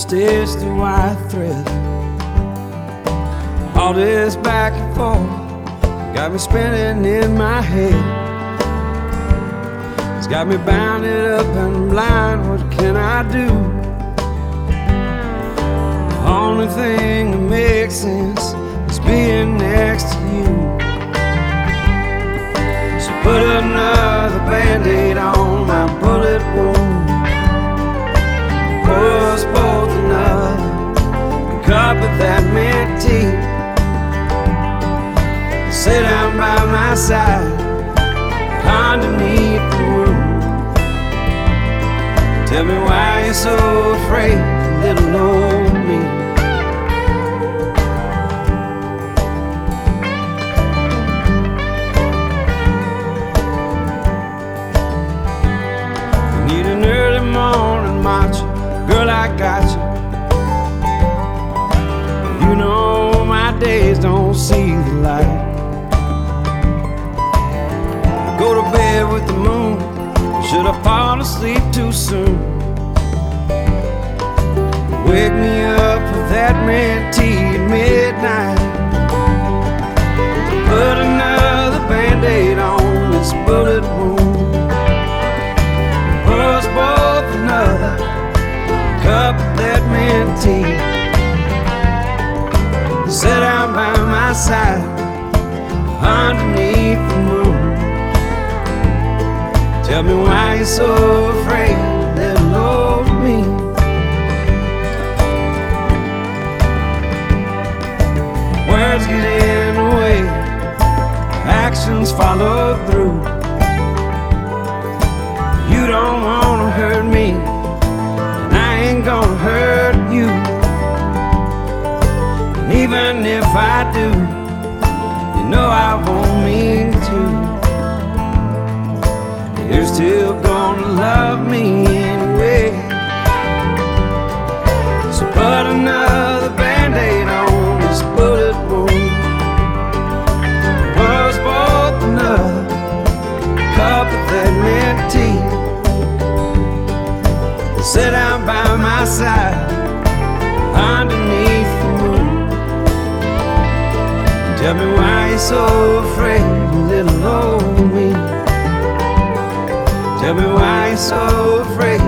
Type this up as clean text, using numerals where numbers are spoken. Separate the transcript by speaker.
Speaker 1: stitched the white thread. All this back and forth got me spinning in my head. It's got me bounded up and blind. What can I do? The only thing that makes sense is being next to you. So put another Band-Aid on my bullet wound. Pour us both another cup of that mint tea. Sit down by my side underneath the room. Tell me why you're so afraid, little old me. You need an early morning matcha, girl, I got you. You know my days don't see the light. Go to bed with the moon. Should I fall asleep too soon? Wake me up with that mint tea at midnight. Put another Band-Aid on this bullet wound. Pour us both another cup of that mint tea. Sit down by my side underneath the moon. Tell me why you're so afraid, little old me. Words get in the way, actions follow through. You don't wanna hurt me, and I ain't gonna hurt you. And even if I do, you know I won't mean to. You're still gonna love me anyway. So put another Band-Aid on this bullet wound. Pour us both another cup of that mint tea. Sit down by my side underneath the moon. Tell me why you're so afraid, little old me. Tell me why you're so afraid,